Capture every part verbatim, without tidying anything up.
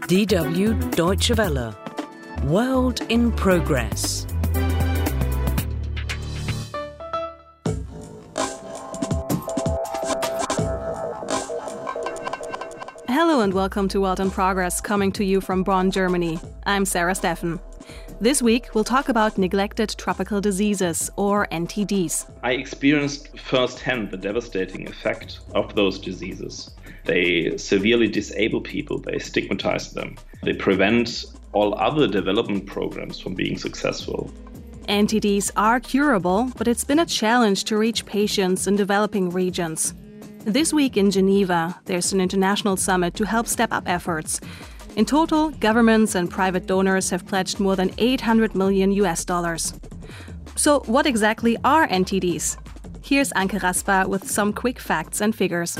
D W Deutsche Welle. World in Progress. Hello and welcome to World in Progress, coming to you from Bonn, Germany. I'm Sarah Steffen. This week, we'll talk about neglected tropical diseases, or N T Ds. I experienced firsthand the devastating effect of those diseases. They severely disable people, they stigmatize them, they prevent all other development programs from being successful. N T Ds are curable, but it's been a challenge to reach patients in developing regions. This week in Geneva, there's an international summit to help step up efforts. In total, governments and private donors have pledged more than eight hundred million U S dollars. So what exactly are N T Ds? Here's Anke Raspa with some quick facts and figures.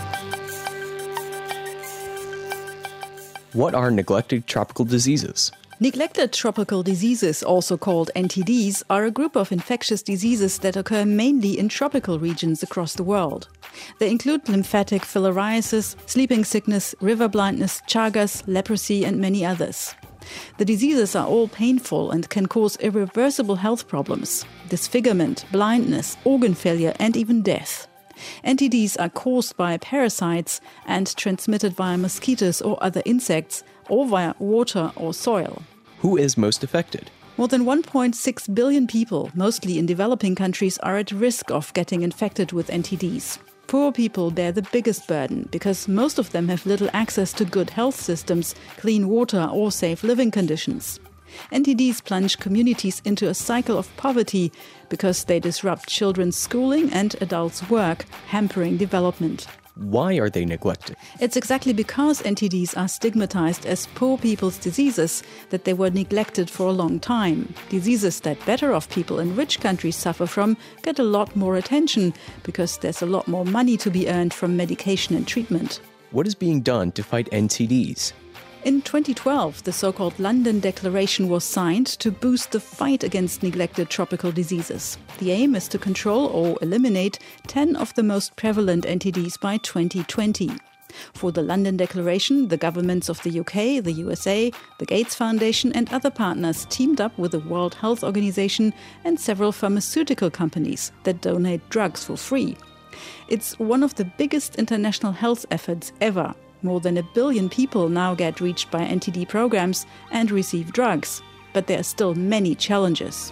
What are neglected tropical diseases? Neglected tropical diseases, also called N T Ds, are a group of infectious diseases that occur mainly in tropical regions across the world. They include lymphatic filariasis, sleeping sickness, river blindness, Chagas, leprosy, and many others. The diseases are all painful and can cause irreversible health problems, disfigurement, blindness, organ failure, and even death. N T Ds are caused by parasites and transmitted via mosquitoes or other insects, or via water or soil. Who is most affected? More than one point six billion people, mostly in developing countries, are at risk of getting infected with N T Ds. Poor people bear the biggest burden because most of them have little access to good health systems, clean water, or safe living conditions. N T Ds plunge communities into a cycle of poverty because they disrupt children's schooling and adults' work, hampering development. Why are they neglected? It's exactly because N T Ds are stigmatized as poor people's diseases that they were neglected for a long time. Diseases that better off people in rich countries suffer from get a lot more attention because there's a lot more money to be earned from medication and treatment. What is being done to fight N T Ds? In twenty twelve, the so-called London Declaration was signed to boost the fight against neglected tropical diseases. The aim is to control or eliminate ten of the most prevalent N T Ds by twenty twenty. For the London Declaration, the governments of the U K, the U S A, the Gates Foundation and other partners teamed up with the World Health Organization and several pharmaceutical companies that donate drugs for free. It's one of the biggest international health efforts ever. More than a billion people now get reached by N T D programs and receive drugs. But there are still many challenges.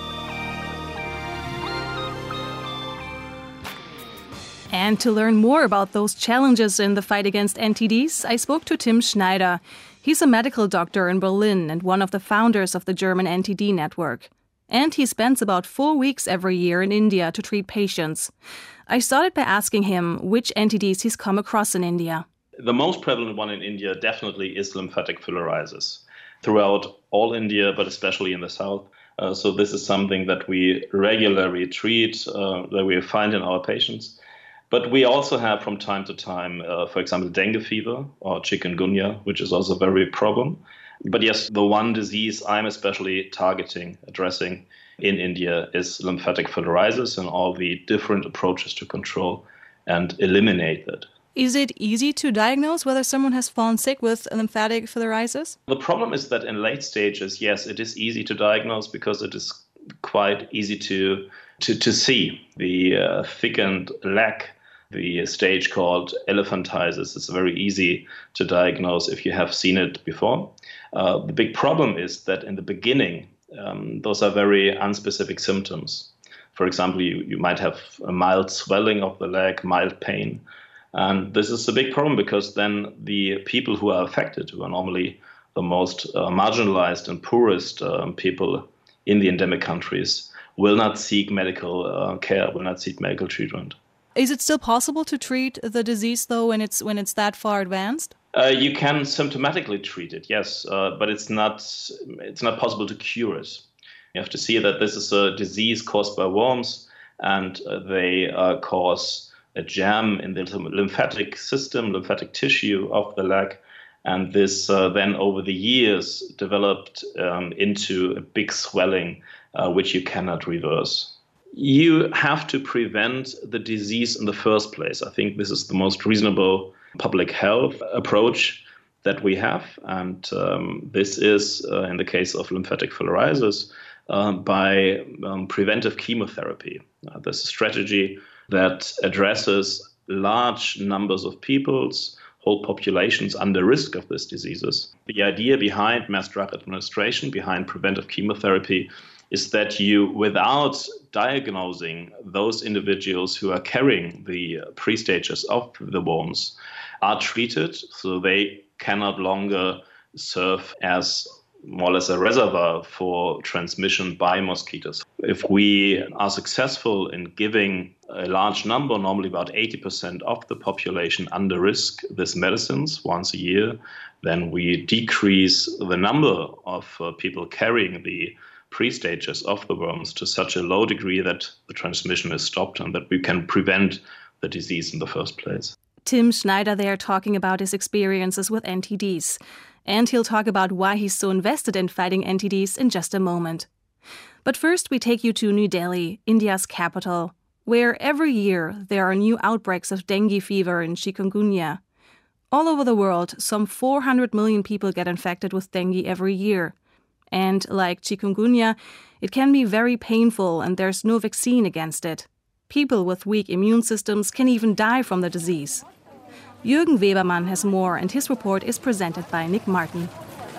And to learn more about those challenges in the fight against N T Ds, I spoke to Tim Schneider. He's a medical doctor in Berlin and one of the founders of the German N T D network. And he spends about four weeks every year in India to treat patients. I started by asking him which N T Ds he's come across in India. The most prevalent one in India definitely is lymphatic filariasis throughout all India, but especially in the south. Uh, so this is something that we regularly treat, uh, that we find in our patients. But we also have from time to time, uh, for example, dengue fever or chikungunya, which is also a very big problem. But yes, the one disease I'm especially targeting, addressing in India is lymphatic filariasis and all the different approaches to control and eliminate it. Is it easy to diagnose whether someone has fallen sick with lymphatic filariasis? The problem is that in late stages, yes, it is easy to diagnose because it is quite easy to to, to see. The uh, thickened leg, the stage called elephantiasis, is very easy to diagnose if you have seen it before. Uh, the big problem is that in the beginning, um, those are very unspecific symptoms. For example, you, you might have a mild swelling of the leg, mild pain. And this is a big problem because then the people who are affected, who are normally the most uh, marginalized and poorest uh, people in the endemic countries, will not seek medical uh, care, will not seek medical treatment. Is it still possible to treat the disease, though, when it's when it's that far advanced? Uh, you can symptomatically treat it, yes, uh, but it's not it's not possible to cure it. You have to see that this is a disease caused by worms, and uh, they uh, cause a jam in the lymphatic system, lymphatic tissue of the leg. And this uh, then over the years developed um, into a big swelling, uh, which you cannot reverse. You have to prevent the disease in the first place. I think this is the most reasonable public health approach, that we have. And um, this is, uh, in the case of lymphatic filariasis, uh, by um, preventive chemotherapy. Uh, this is a strategy that addresses large numbers of people's whole populations under risk of these diseases. The idea behind mass drug administration, behind preventive chemotherapy, is that you, without diagnosing those individuals who are carrying the pre-stages of the worms, are treated so they cannot longer serve as more or less a reservoir for transmission by mosquitoes. If we are successful in giving a large number, normally about eighty percent of the population under risk, these medicines once a year, then we decrease the number of uh, people carrying the pre-stages of the worms to such a low degree that the transmission is stopped and that we can prevent the disease in the first place. Tim Schneider there talking about his experiences with N T Ds. And he'll talk about why he's so invested in fighting N T Ds in just a moment. But first we take you to New Delhi, India's capital, where every year there are new outbreaks of dengue fever and chikungunya. All over the world, some four hundred million people get infected with dengue every year. And like chikungunya, it can be very painful and there's no vaccine against it. People with weak immune systems can even die from the disease. Jürgen Webermann has more, and his report is presented by Nick Martin.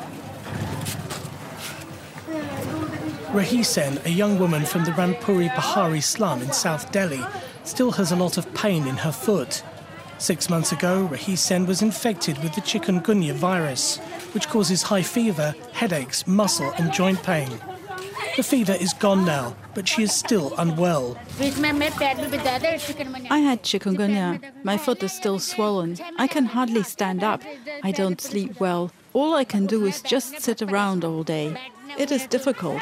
Rahi Sen, a young woman from the Ranpuri Bahari slum in South Delhi, still has a lot of pain in her foot. Six months ago, Rahi Sen was infected with the chikungunya virus, which causes high fever, headaches, muscle and joint pain. The fever is gone now, but she is still unwell. I had chikungunya. My foot is still swollen. I can hardly stand up. I don't sleep well. All I can do is just sit around all day. It is difficult.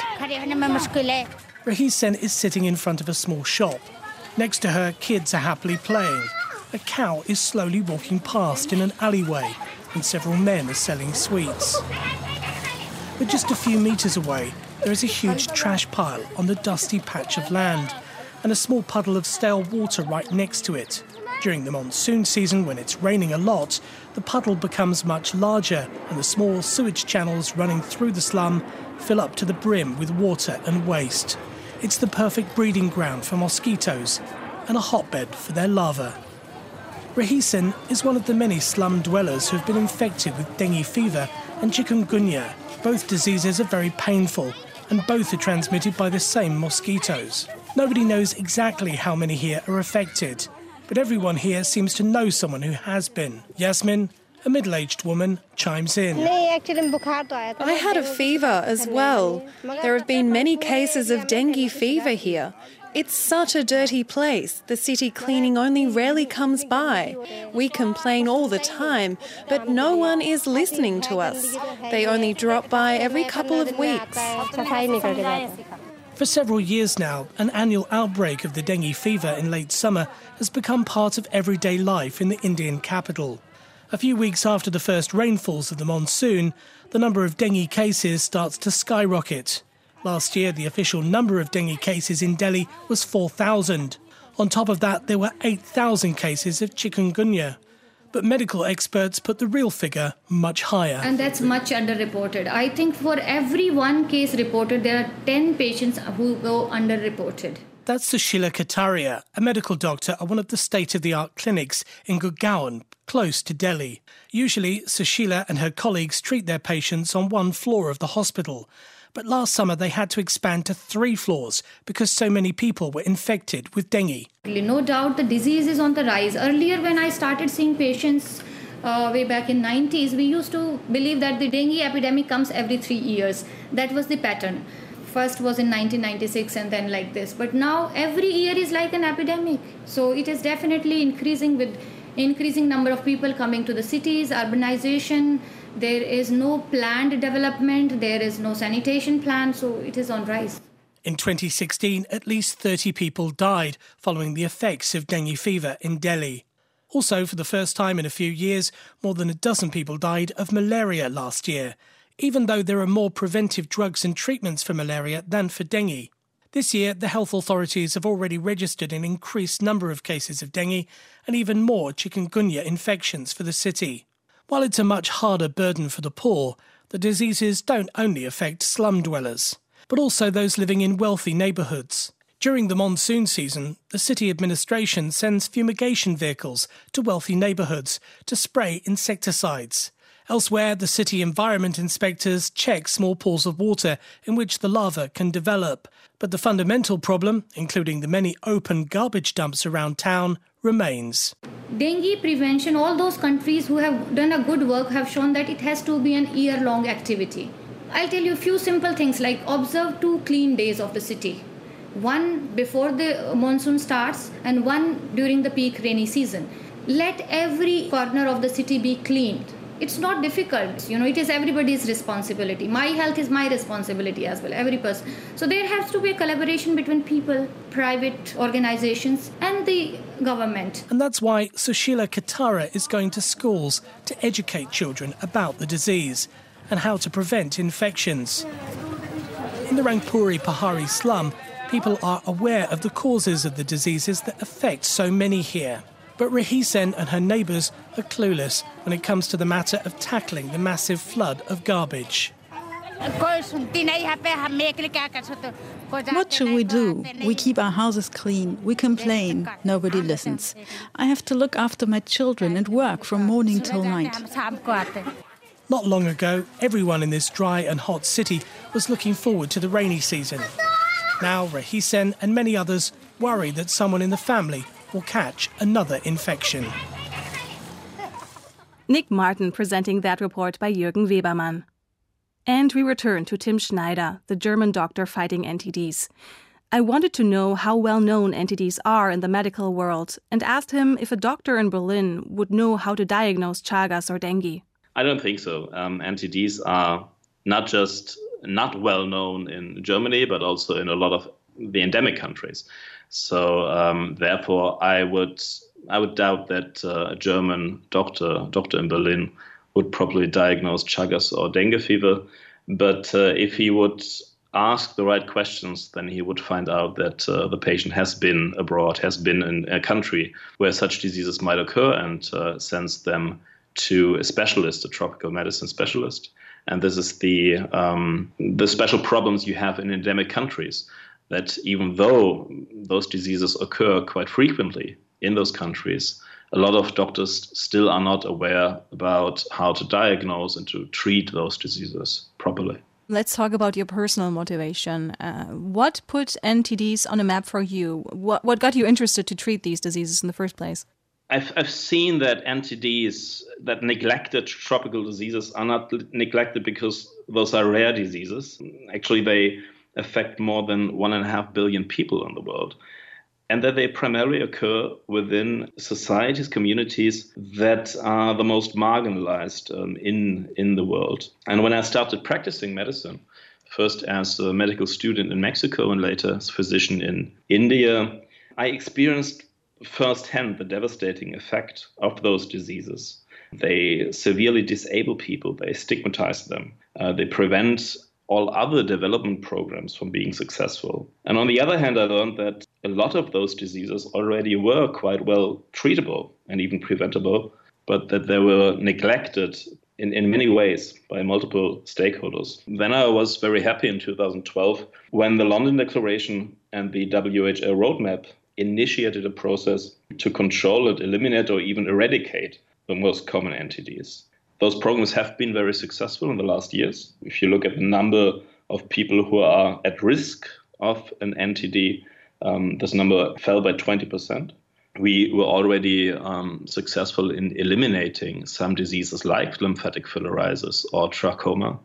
Rahi Sen is sitting in front of a small shop. Next to her, kids are happily playing. A cow is slowly walking past in an alleyway, and several men are selling sweets. But just a few metres away, there is a huge trash pile on the dusty patch of land, and a small puddle of stale water right next to it. During the monsoon season, when it's raining a lot, the puddle becomes much larger, and the small sewage channels running through the slum fill up to the brim with water and waste. It's the perfect breeding ground for mosquitoes, and a hotbed for their larvae. Rahi Sen is one of the many slum dwellers who have been infected with dengue fever and chikungunya. Both diseases are very painful, and both are transmitted by the same mosquitoes. Nobody knows exactly how many here are affected, but everyone here seems to know someone who has been. Yasmin, a middle-aged woman, chimes in. I had a fever as well. There have been many cases of dengue fever here. It's such a dirty place. The city cleaning only rarely comes by. We complain all the time, but no one is listening to us. They only drop by every couple of weeks. For several years now, an annual outbreak of the dengue fever in late summer has become part of everyday life in the Indian capital. A few weeks after the first rainfalls of the monsoon, the number of dengue cases starts to skyrocket. Last year, the official number of dengue cases in Delhi was four thousand. On top of that, there were eight thousand cases of chikungunya. But medical experts put the real figure much higher. And that's much underreported. I think for every one case reported, there are ten patients who go underreported. That's Sushila Kataria, a medical doctor at one of the state-of-the-art clinics in Gurgaon, close to Delhi. Usually, Sushila and her colleagues treat their patients on one floor of the hospital. But last summer they had to expand to three floors because so many people were infected with dengue. No doubt the disease is on the rise. Earlier when I started seeing patients uh, way back in nineties, we used to believe that the dengue epidemic comes every three years. That was the pattern. First was in nineteen ninety-six and then like this. But now every year is like an epidemic. So it is definitely increasing with increasing number of people coming to the cities, urbanization. There is no planned development, there is no sanitation plan, so it is on rise. In twenty sixteen, at least thirty people died following the effects of dengue fever in Delhi. Also, for the first time in a few years, more than a dozen people died of malaria last year, even though there are more preventive drugs and treatments for malaria than for dengue. This year, the health authorities have already registered an increased number of cases of dengue and even more chikungunya infections for the city. While it's a much harder burden for the poor, the diseases don't only affect slum dwellers, but also those living in wealthy neighbourhoods. During the monsoon season, the city administration sends fumigation vehicles to wealthy neighbourhoods to spray insecticides. Elsewhere, the city environment inspectors check small pools of water in which the larvae can develop. But the fundamental problem, including the many open garbage dumps around town, remains. Dengue prevention, all those countries who have done a good work have shown that it has to be an year-long activity. I'll tell you a few simple things like observe two clean days of the city. One before the monsoon starts and one during the peak rainy season. Let every corner of the city be cleaned. It's not difficult, you know, it is everybody's responsibility. My health is my responsibility as well, every person. So there has to be a collaboration between people, private organizations and the government. And that's why Sushila Katara is going to schools to educate children about the disease and how to prevent infections. In the Rangpuri Pahari slum, people are aware of the causes of the diseases that affect so many here. But Rahisen and her neighbours are clueless when it comes to the matter of tackling the massive flood of garbage. What should we do? We keep our houses clean, we complain, nobody listens. I have to look after my children and work from morning till night. Not long ago, everyone in this dry and hot city was looking forward to the rainy season. Now Rahisen and many others worry that someone in the family will catch another infection. Nick Martin presenting that report by Jürgen Webermann. And we return to Tim Schneider, the German doctor fighting N T Ds. I wanted to know how well known N T Ds are in the medical world and asked him if a doctor in Berlin would know how to diagnose Chagas or dengue. I don't think so. Um, N T Ds are not just not well known in Germany, but also in a lot of the endemic countries. So um, therefore, I would I would doubt that uh, a German doctor doctor in Berlin would probably diagnose Chagas or dengue fever. But uh, if he would ask the right questions, then he would find out that uh, the patient has been abroad, has been in a country where such diseases might occur, and uh, sends them to a specialist, a tropical medicine specialist. And this is the um, the special problems you have in endemic countries, that even though those diseases occur quite frequently in those countries, a lot of doctors still are not aware about how to diagnose and to treat those diseases properly. Let's talk about your personal motivation. Uh, what put N T Ds on a map for you? What, what got you interested to treat these diseases in the first place? I've, I've seen that N T Ds, that neglected tropical diseases, are not neglected because those are rare diseases. Actually, they affect more than one and a half billion people in the world, and that they primarily occur within societies, communities that are the most marginalized um, in, in the world. And when I started practicing medicine, first as a medical student in Mexico and later as a physician in India, I experienced firsthand the devastating effect of those diseases. They severely disable people, they stigmatize them, uh, they prevent all other development programs from being successful. And on the other hand, I learned that a lot of those diseases already were quite well treatable and even preventable, but that they were neglected in, in many ways by multiple stakeholders. Then I was very happy in two thousand twelve when the London Declaration and the W H O roadmap initiated a process to control and eliminate or even eradicate the most common N T Ds. Those programs have been very successful in the last years. If you look at the number of people who are at risk of an N T D, um, this number fell by twenty percent. We were already um, successful in eliminating some diseases like lymphatic filariasis or trachoma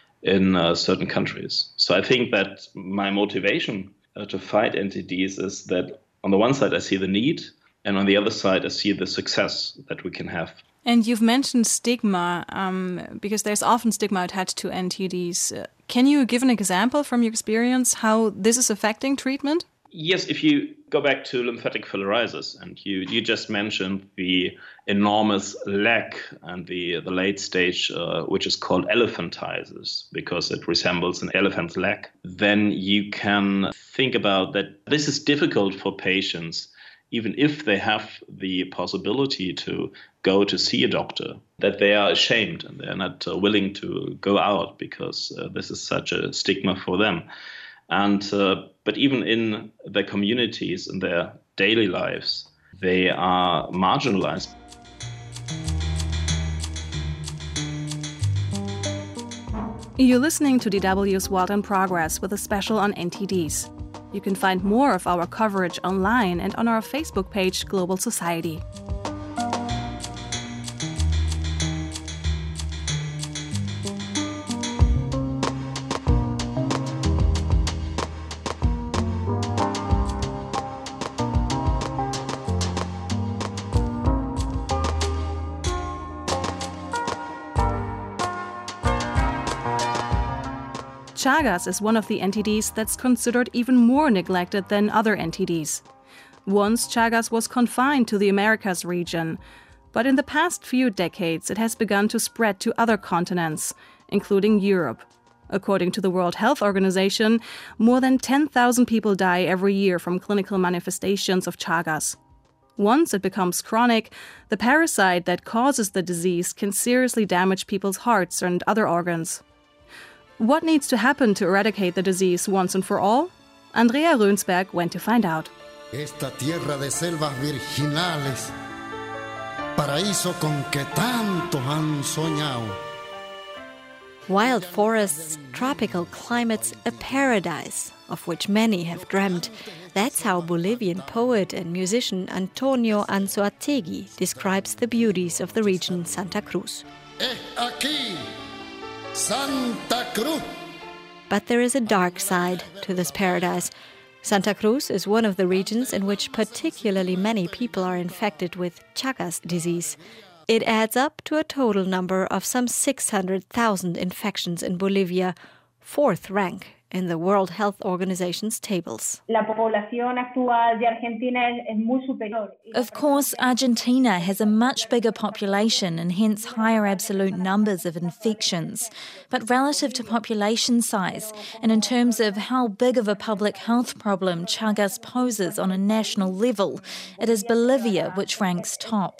in uh, certain countries. So I think that my motivation uh, to fight N T Ds is that on the one side I see the need, and on the other side I see the success that we can have. And you've mentioned stigma, um, because there's often stigma attached to N T Ds. Uh, can you give an example from your experience how this is affecting treatment? Yes, if you go back to lymphatic filariasis, and you, you just mentioned the enormous lack and the, the late stage, uh, which is called elephantiasis, because it resembles an elephant's leg, then you can think about that this is difficult for patients, even if they have the possibility to go to see a doctor, that they are ashamed and they're not uh, willing to go out because uh, this is such a stigma for them. And uh, but even in their communities, in their daily lives, they are marginalized. You're listening to D W's World in Progress with a special on N T Ds. You can find more of our coverage online and on our Facebook page, Global Society. Chagas is one of the N T Ds that's considered even more neglected than other N T Ds. Once, Chagas was confined to the Americas region, but in the past few decades it has begun to spread to other continents, including Europe. According to the World Health Organization, more than ten thousand people die every year from clinical manifestations of Chagas. Once it becomes chronic, the parasite that causes the disease can seriously damage people's hearts and other organs. What needs to happen to eradicate the disease once and for all? Andrea Rönsberg went to find out. Esta tierra de selvas virginales, paraíso con que tantos han soñado. Wild forests, tropical climates, a paradise, of which many have dreamt. That's how Bolivian poet and musician Antonio Anzoátegui describes the beauties of the region Santa Cruz. Es aquí, Santa Cruz. But there is a dark side to this paradise. Santa Cruz is one of the regions in which particularly many people are infected with Chagas disease. It adds up to a total number of some six hundred thousand infections in Bolivia, fourth rank in the World Health Organization's tables. Of course, Argentina has a much bigger population and hence higher absolute numbers of infections. But relative to population size, and in terms of how big of a public health problem Chagas poses on a national level, it is Bolivia which ranks top.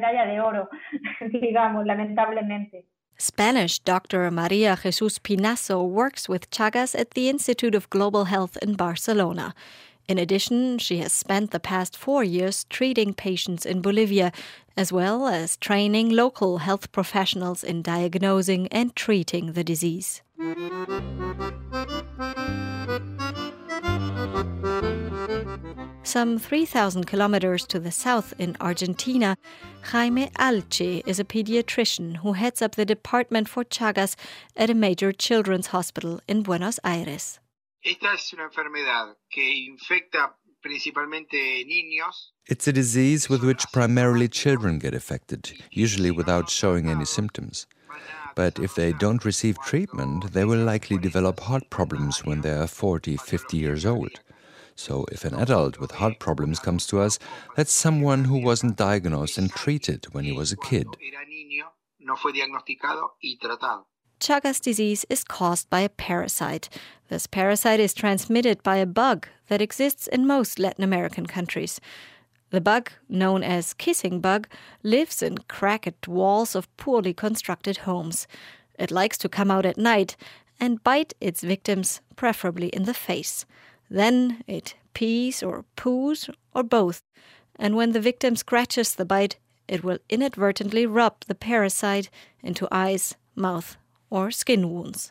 Spanish Doctor Maria Jesus Pinazo works with Chagas at the Institute of Global Health in Barcelona. In addition, she has spent the past four years treating patients in Bolivia, as well as training local health professionals in diagnosing and treating the disease. Some three thousand kilometers to the south in Argentina, Jaime Alche is a pediatrician who heads up the department for Chagas at a major children's hospital in Buenos Aires. Esta es una enfermedad que infecta principalmente niños. It's a disease with which primarily children get affected, usually without showing any symptoms. But if they don't receive treatment, they will likely develop heart problems when they are forty, fifty years old. So if an adult with heart problems comes to us, that's someone who wasn't diagnosed and treated when he was a kid. Chagas disease is caused by a parasite. This parasite is transmitted by a bug that exists in most Latin American countries. The bug, known as kissing bug, lives in cracked walls of poorly constructed homes. It likes to come out at night and bite its victims, preferably in the face. Then it pees or poos or both, and when the victim scratches the bite, it will inadvertently rub the parasite into eyes, mouth, or skin wounds.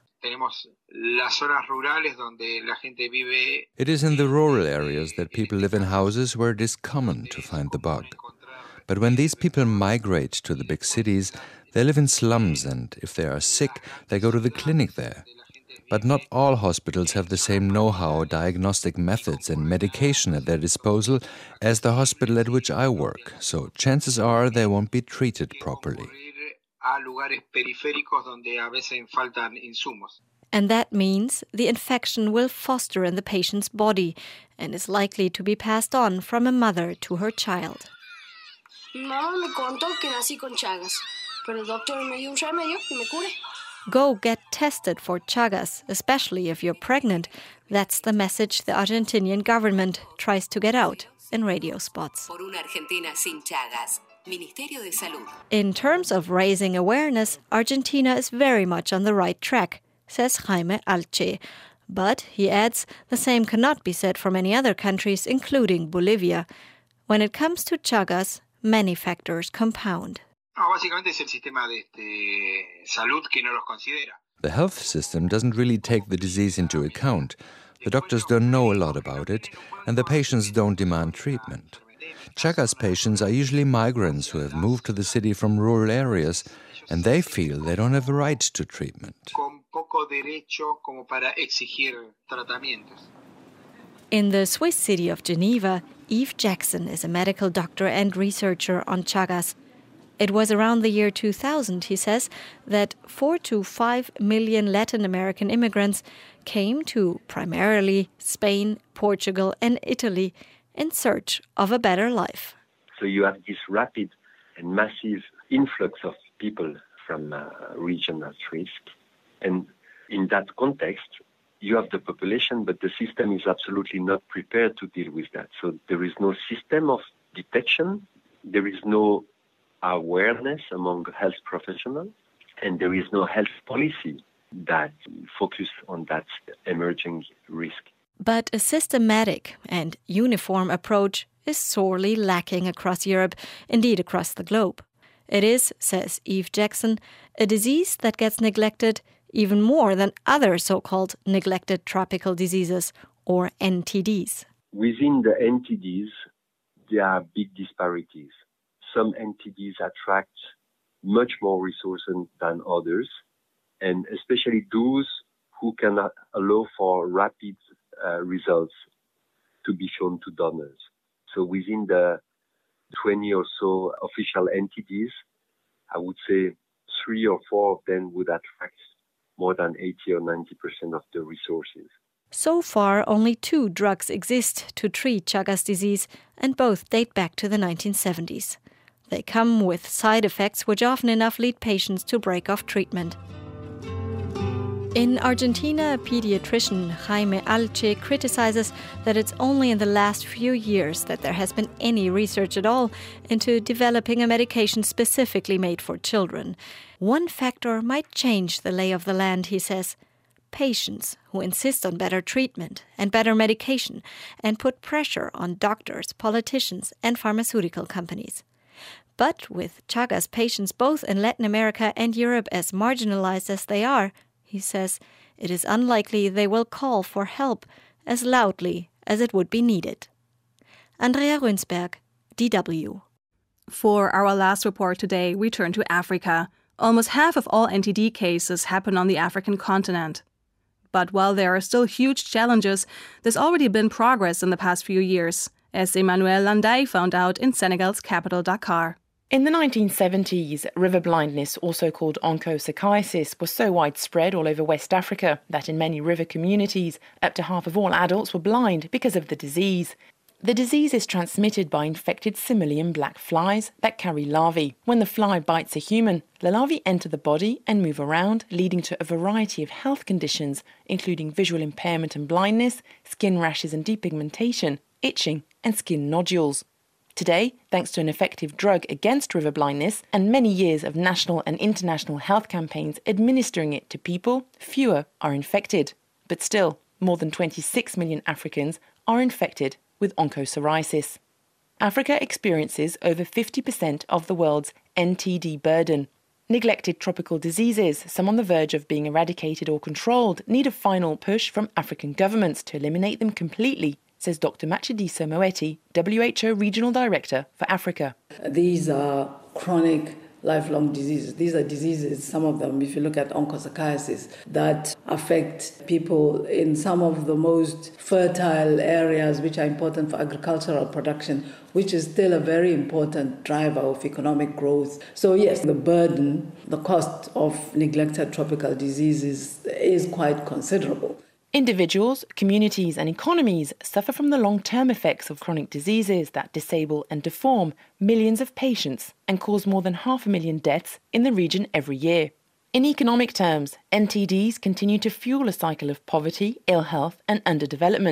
It is in the rural areas that people live in houses where it is common to find the bug. But when these people migrate to the big cities, they live in slums, and if they are sick, they go to the clinic there. But not all hospitals have the same know-how, diagnostic methods and medication at their disposal as the hospital at which I work, so chances are they won't be treated properly. And that means the infection will foster in the patient's body and is likely to be passed on from a mother to her child. Mamá me contó que nací con Chagas, pero el doctor me dio un remedio y me curé. Go get tested for Chagas, especially if you're pregnant. That's the message the Argentinian government tries to get out. in radio spots. Por una Argentina sin Chagas. Ministerio de Salud. In terms of raising awareness, Argentina is very much on the right track, says Jaime Alche. But, he adds, the same cannot be said for many other countries, including Bolivia. When it comes to Chagas, many factors compound. The health system doesn't really take the disease into account. The doctors don't know a lot about it, and the patients don't demand treatment. Chagas patients are usually migrants who have moved to the city from rural areas, and they feel they don't have a right to treatment. In the Swiss city of Geneva, Yves Jackson is a medical doctor and researcher on Chagas. It was around the year two thousand, he says, that four to five million Latin American immigrants came to primarily Spain, Portugal, and Italy in search of a better life. So you have this rapid and massive influx of people from a region at risk. And in that context, you have the population, but the system is absolutely not prepared to deal with that. So there is no system of detection, there is no awareness among health professionals, and there is no health policy that focuses on that emerging risk. But a systematic and uniform approach is sorely lacking across Europe, indeed across the globe. It is, says Yves Jackson, a disease that gets neglected even more than other so-called neglected tropical diseases, or N T Ds. Within the N T Ds, there are big disparities. Some N T Ds attract much more resources than others, and especially those who can allow for rapid uh, results to be shown to donors. So within the twenty or so official N T Ds, I would say three or four of them would attract more than eighty or ninety percent of the resources. So far, only two drugs exist to treat Chagas disease, and both date back to the nineteen seventies. They come with side effects which often enough lead patients to break off treatment. In Argentina, pediatrician Jaime Alche criticizes that it's only in the last few years that there has been any research at all into developing a medication specifically made for children. One factor might change the lay of the land, he says. Patients who insist on better treatment and better medication and put pressure on doctors, politicians, and pharmaceutical companies. But with Chagas patients both in Latin America and Europe as marginalized as they are, he says, it is unlikely they will call for help as loudly as it would be needed. Andrea Rönsberg, D W. For our last report today, we turn to Africa. Almost half of all N T D cases happen on the African continent. But while there are still huge challenges, there's already been progress in the past few years, as Emmanuel Landai found out in Senegal's capital, Dakar. In the nineteen seventies, river blindness, also called onchocerciasis, was so widespread all over West Africa that in many river communities, up to half of all adults were blind because of the disease. The disease is transmitted by infected Similian black flies that carry larvae. When the fly bites a human, the larvae enter the body and move around, leading to a variety of health conditions, including visual impairment and blindness, skin rashes and depigmentation, itching, and skin nodules. Today, thanks to an effective drug against river blindness and many years of national and international health campaigns administering it to people, fewer are infected. But still, more than twenty-six million Africans are infected with onchocerciasis. Africa experiences over fifty percent of the world's N T D burden. Neglected tropical diseases, some on the verge of being eradicated or controlled, need a final push from African governments to eliminate them completely, says Doctor Matshidiso Moeti, W H O Regional Director for Africa. These are chronic, lifelong diseases. These are diseases, some of them, if you look at onchocerciasis, that affect people in some of the most fertile areas which are important for agricultural production, which is still a very important driver of economic growth. So yes, the burden, the cost of neglected tropical diseases is quite considerable. Individuals, communities and economies suffer from the long-term effects of chronic diseases that disable and deform millions of patients and cause more than half a million deaths in the region every year. In economic terms, N T Ds continue to fuel a cycle of poverty, ill health and underdevelopment.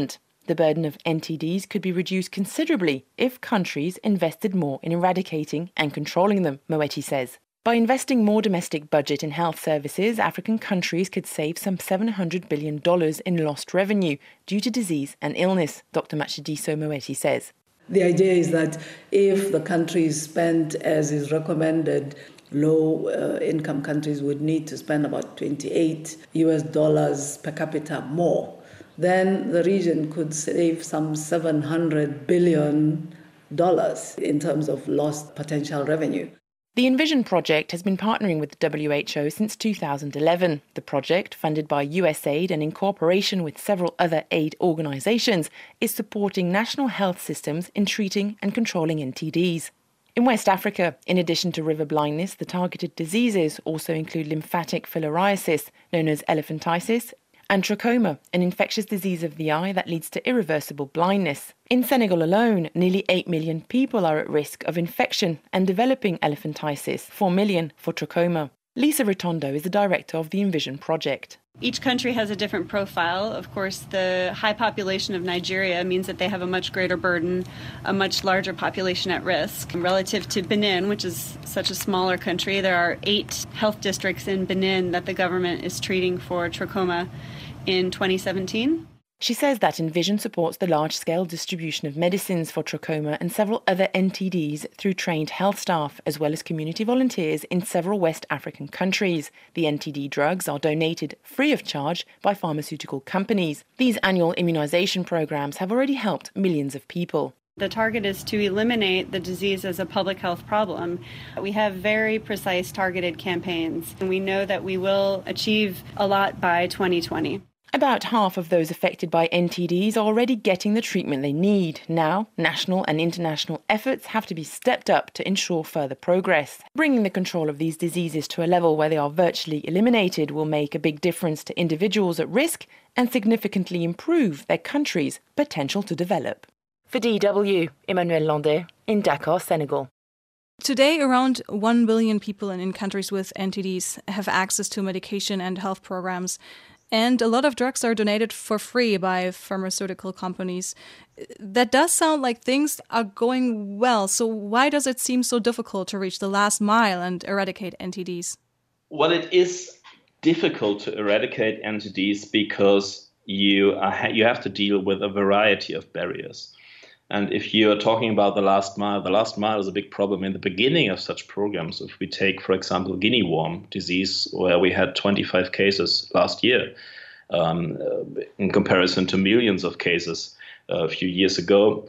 The burden of N T Ds could be reduced considerably if countries invested more in eradicating and controlling them, Moeti says. By investing more domestic budget in health services, African countries could save some seven hundred billion dollars in lost revenue due to disease and illness, Doctor Matshidiso Moeti says. The idea is that if the countries spend as is recommended, low uh, income countries would need to spend about twenty-eight U S dollars per capita more. Then the region could save some seven hundred billion dollars in terms of lost potential revenue. The Envision project has been partnering with the W H O since two thousand eleven. The project, funded by U S A I D and in cooperation with several other aid organisations, is supporting national health systems in treating and controlling N T Ds. In West Africa, in addition to river blindness, the targeted diseases also include lymphatic filariasis, known as elephantiasis, and trachoma, an infectious disease of the eye that leads to irreversible blindness. In Senegal alone, nearly eight million people are at risk of infection and developing elephantiasis, four million for trachoma. Lisa Rotondo is the director of the Envision project. Each country has a different profile. Of course, the high population of Nigeria means that they have a much greater burden, a much larger population at risk. Relative to Benin, which is such a smaller country, there are eight health districts in Benin that the government is treating for trachoma in twenty seventeen. She says that Envision supports the large-scale distribution of medicines for trachoma and several other N T Ds through trained health staff, as well as community volunteers in several West African countries. The N T D drugs are donated free of charge by pharmaceutical companies. These annual immunisation programmes have already helped millions of people. The target is to eliminate the disease as a public health problem. We have very precise targeted campaigns, and we know that we will achieve a lot by twenty twenty. About half of those affected by N T Ds are already getting the treatment they need. Now, national and international efforts have to be stepped up to ensure further progress. Bringing the control of these diseases to a level where they are virtually eliminated will make a big difference to individuals at risk and significantly improve their country's potential to develop. For D W, Emmanuel Landais in Dakar, Senegal. Today, around one billion people in, in countries with N T Ds have access to medication and health programs. And a lot of drugs are donated for free by pharmaceutical companies. That does sound like things are going well. So why does it seem so difficult to reach the last mile and eradicate N T Ds? Well, it is difficult to eradicate N T Ds because you are, you have to deal with a variety of barriers. And if you are talking about the last mile, the last mile is a big problem in the beginning of such programs. If we take, for example, guinea worm disease, where we had twenty-five cases last year, um, in comparison to millions of cases uh, a few years ago,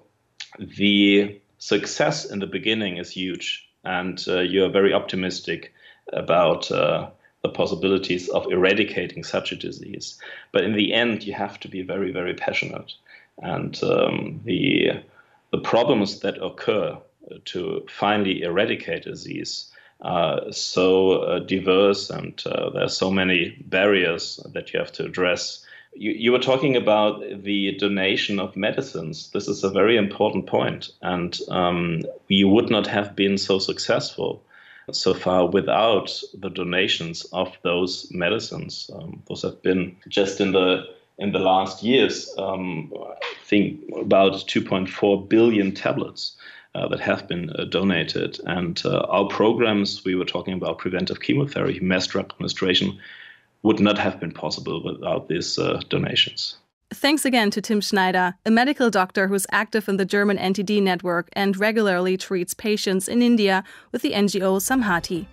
the success in the beginning is huge. And uh, you are very optimistic about uh, the possibilities of eradicating such a disease. But in the end, you have to be very, very passionate. And um, the the problems that occur to finally eradicate disease are so uh, diverse, and uh, there are so many barriers that you have to address. You, you were talking about the donation of medicines. This is a very important point, and um, we would not have been so successful so far without the donations of those medicines. Um, those have been just in the In the last years, um, I think about two point four billion tablets uh, that have been uh, donated. And uh, our programs, we were talking about preventive chemotherapy, mass drug administration, would not have been possible without these uh, donations. Thanks again to Tim Schneider, a medical doctor who's active in the German N T D network and regularly treats patients in India with the N G O Samhati.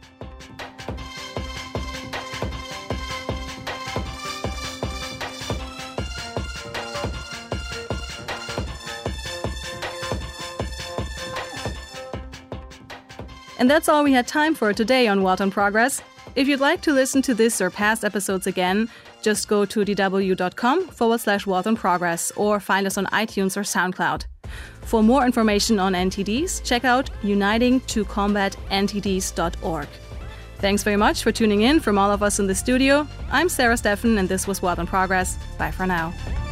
And that's all we had time for today on World in Progress. If you'd like to listen to this or past episodes again, just go to dw.com forward slash World in Progress or find us on iTunes or SoundCloud. For more information on N T Ds, check out uniting to combat N T Ds dot org. Thanks very much for tuning in from all of us in the studio. I'm Sarah Steffen, and this was World in Progress. Bye for now.